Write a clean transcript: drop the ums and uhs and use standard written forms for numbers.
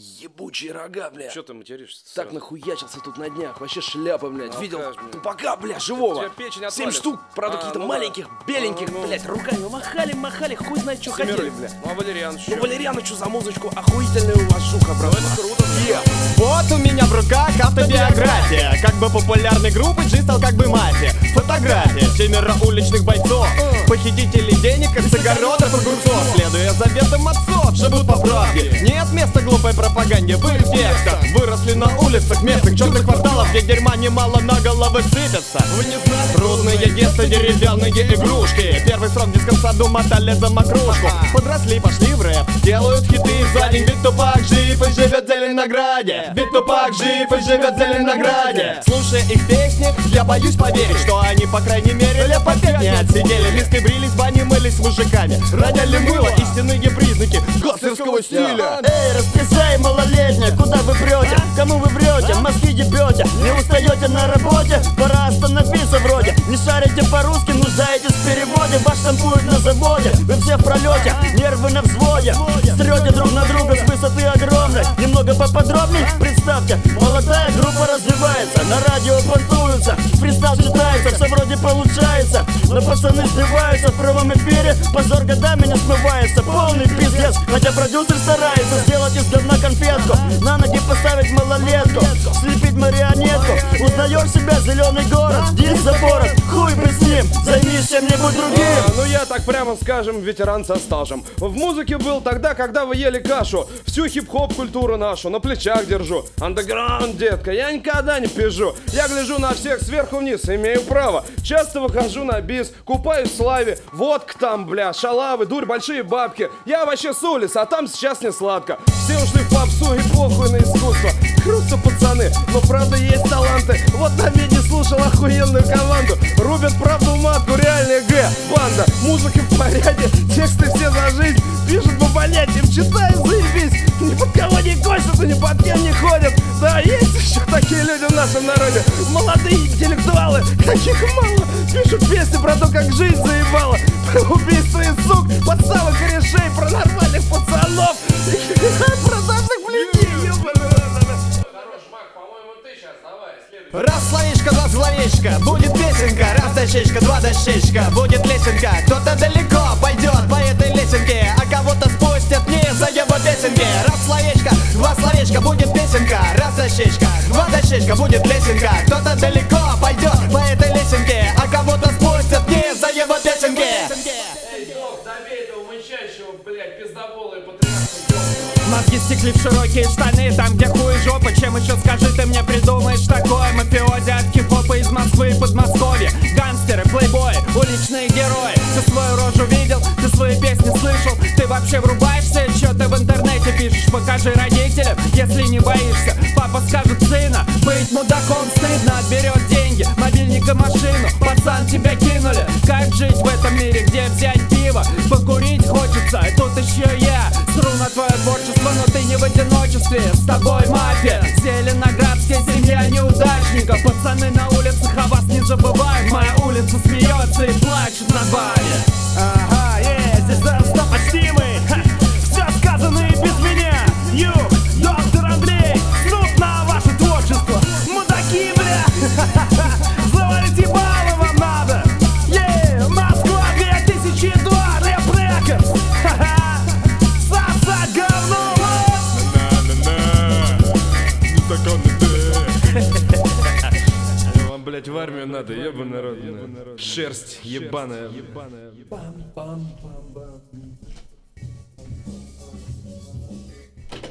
Ебучие рога, бля. Чё ты материшься? Так нахуячился тут на днях. Вообще шляпа, блядь. Видел Алкаш, блядь. тупака, бля, живого. Тебя печень 7 отвалит. штук, правда, каких-то ну да. маленьких, беленьких, блядь, руками махали, хуй знает, что хотели, бля. Ну а Валериан Ну, Валериан, что за музычку? Охуительная у вас шуха, брат. это круто. Вот у меня в руках автобиография. Как бы популярной группы G стал как бы мафия. Фотография 7 уличных бойцов, похитителей денег с огородов и огурцов. Следуя заветам отцов, живут по правде. Нет места глупой пропаганде в их текстах. Выросли на улицах местных черных кварталов, где дерьма немало на головы сыпется. Вы не знали? Трудные детства, деревянные игрушки. Первый срок в детском саду мотали за макрушку. Подросли, пошли в рэп, делают хиты за день. Ведь Тупак жив и живет в Зеленограде. Ведь Тупак жив и живет в Зеленограде. Слушая их песни, я боюсь поверить, что они, по крайней мере, лет по 5 не отсидели. Листы брились, бани мылись с мужиками, роняли мыло, истинные признаки гангстерского стиля. Эй, расписай, малолетняя, куда вы прете? Кому вы врете? Мозги ебете? Не устаете на работе? Пора остановиться вроде. Не шарите по-русски, нуждаетесь в переводе. Вас штампуют на заводе, вы все в пролете, нервы на взводе. Стрете друг на друга с высоты огромной. Немного поподробней представьте. Молодая группа развивается, на радио понтуются, фристайл читается, все вроде получается. Но пацаны сбиваются в прямом эфире, позор годами не смывается. Полный пиздец, хотя продюсер старается сделать из говна конфетку, на ноги поставить малолетку, слепить марионетку. Узнаешь себя, зеленый город, диск запорот, хуй бы с ним, займись чем-нибудь другим. Ну я так прямо скажем, ветеран со стажем. В музыке был тогда, когда вы ели кашу. Всю хип-хоп культуру нашу на плечах держу. Андеграунд, детка, я никогда не пижу. Я гляжу на всех сверху вниз, имею право. Часто выхожу на бис, купаюсь в славе. Водка там, бля, шалавы, дурь, большие бабки. Я вообще с улицы, а там сейчас не сладко. Все ушли в попсу и похуй на искусство. Крутятся пацаны, но правда есть таланты. Вот на медне слушал охуенную команду. Рубят правду матку, реальная банда. Музыка в порядке, тексты все за жизнь. Пишут по понятиям, читаю, заебись. Ни под кого не косятся, ни под кем не ходят. Да, есть еще такие люди в нашем народе. Молодые интеллектуалы, таких мало. Пишут песни про то, как жизнь заебала. Про убийство и сук, подставы корешей. Про нормальных пацанов. Про наших блядей. Раз словечко, два словечко, будет песенка. Раз дощечка, два дощечка, будет лесенка. Кто-то далеко пойдет по этой лесенке, а кого-то спустят вниз за его песенки. Раз словечко, два словечка, будет песенка. Раз дощечка, два дощечка, будет лесенка. Кто-то далеко пойдет по этой лесенке, а кого-то спустят вниз за его песенки. Эй, Бог, добей этого мычащего, блядь, пиздобола и патриарха. Мозги стекли в широкие штаны, там где хуй жопа. Чем еще, скажи, ты мне придумаешь такое? Мафиози от хип-хопа из Москвы и Подмосковья. Гангстеры, плейбои, уличные герои. Ты свою рожу видел, ты свои песни слышал. Ты вообще врубаешься, что ты в интернете пишешь? Покажи родителям, если не боишься. Папа скажет: сына, быть мудаком стыдно. Отберет деньги, мобильник и машину. Пацан, тебя кинули. Как жить в этом мире, где взять пиво? Покурить хочется, и тут еще я сру на твое творчество, но ты не в одиночестве. С тобой мафия, зеленоградская семья неудачников. Пацаны на улицах о вас не забывают. Моя улица смеется и плачет на баре. Ага, здесь достал почти мы. Все сказано и без меня. Доктор Андрей, снуп на ваше творчество. Мудаки, бля. Завалить ебало вам надо. Москва 2002, рэп рекордс. Сосать говно. Вам, блядь, в армию надо, ебаный народ. Шерсть ебаная.